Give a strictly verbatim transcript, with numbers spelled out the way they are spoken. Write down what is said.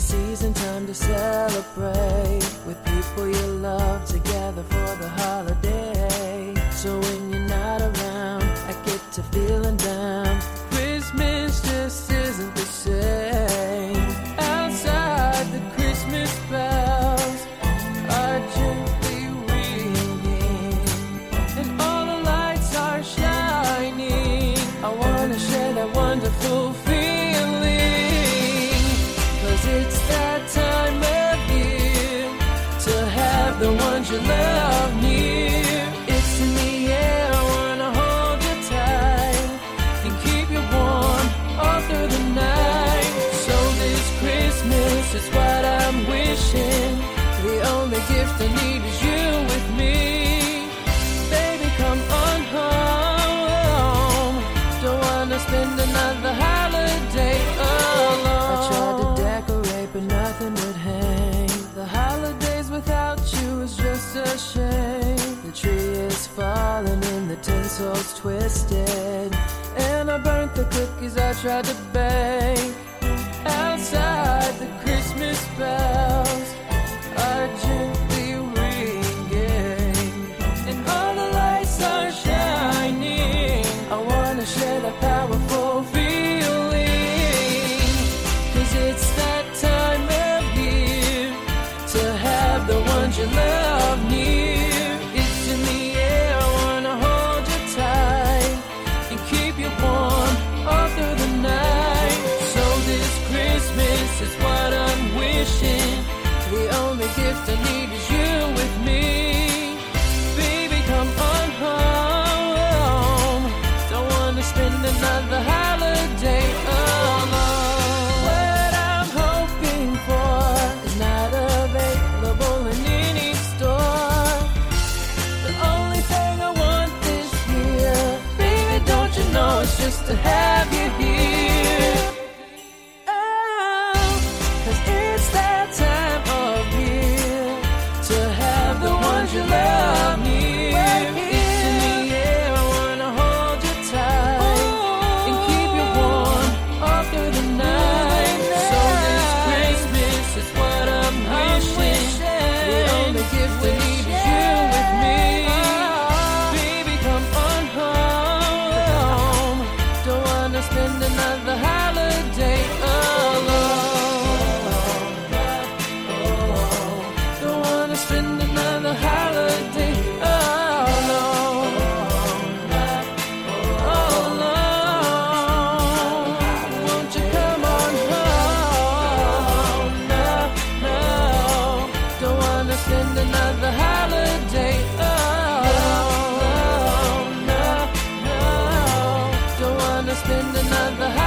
season, time to celebrate with people you love together for the holiday. So when you're not around, I get to feeling down. Christmas just isn't the same. Outside, the Christmas bells are gently ringing, and all the lights are shining. I wanna share that wonderful feeling, 'cause it's that time of year to have the ones you love near. It's in the air, I wanna hold you tight and keep you warm all through the night. So this Christmas is what I'm wishing. The only gift I need is you with me. Baby, come on home. Don't wanna spend another holiday alone. I tried to decorate, but nothing would hang. The holidays without you is just a shame. The tree is falling and the tinsel's twisted, and I burnt the cookies I tried to bake. Outside, the Christmas bells are gently ringing, and all the lights are shining. I wanna share that powerful feeling, 'cause it's that time of year to have the ones you love near. It's in the air, I wanna hold you tight and keep you warm all through the night. So this Christmas is what I'm wishing. The only gift I need is you with me. Baby, come on home. Don't wanna spend another holiday alone. What I'm hoping for is not available in any store. The only thing I want this year, baby, don't you know it's just to have you here. Oh, 'cause it's that time of year to have the ones you love near. It's in the air, I wanna hold you tight and keep you warm all through the night. So this Christmas is what I'm wishing. The only gift I need is you with me. Baby, come on home. Don't wanna spend another holiday alone. Don't wanna spend another holiday alone. Alone. Won't you come on home? No, no. Don't wanna spend another holiday alone. No, no. Don't wanna spend another holiday